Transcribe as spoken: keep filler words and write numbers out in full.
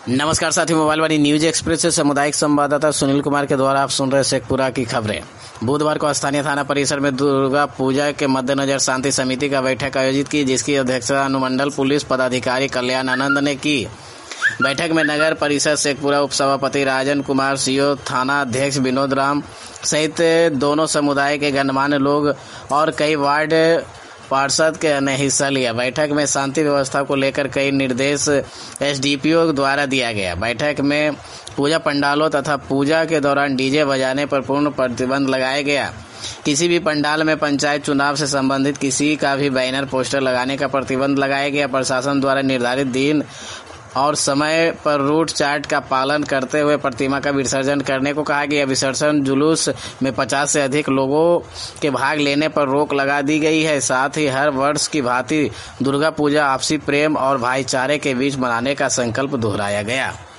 नमस्कार साथी, मोबाइल वाली न्यूज एक्सप्रेस से सामुदायिक संवाददाता सुनील कुमार के द्वारा आप सुन रहे शेखपुरा की खबरें। बुधवार को स्थानीय थाना परिसर में दुर्गा पूजा के मद्देनजर शांति समिति का बैठक आयोजित की, जिसकी अध्यक्षता अनुमंडल पुलिस पदाधिकारी कल्याण आनंद ने की। बैठक में नगर परिषद शेखपुरा उप सभापति राजन कुमार, सीओ थाना अध्यक्ष विनोद राम सहित दोनों समुदाय के गणमान्य लोग और कई वार्ड पार्षद के ने हिस्सा लिया। बैठक में शांति व्यवस्था को लेकर कई निर्देश एसडीपीओ द्वारा दिया गया। बैठक में पूजा पंडालों तथा पूजा के दौरान डीजे बजाने पर पूर्ण प्रतिबंध लगाया गया। किसी भी पंडाल में पंचायत चुनाव से संबंधित किसी का भी बैनर पोस्टर लगाने का प्रतिबंध लगाया गया। प्रशासन द्वारा निर्धारित दिन और समय पर रूट चार्ट का पालन करते हुए प्रतिमा का विसर्जन करने को कहा गया। विसर्जन जुलूस में पचास से अधिक लोगों के भाग लेने पर रोक लगा दी गई है। साथ ही हर वर्ष की भांति दुर्गा पूजा आपसी प्रेम और भाईचारे के बीच मनाने का संकल्प दोहराया गया।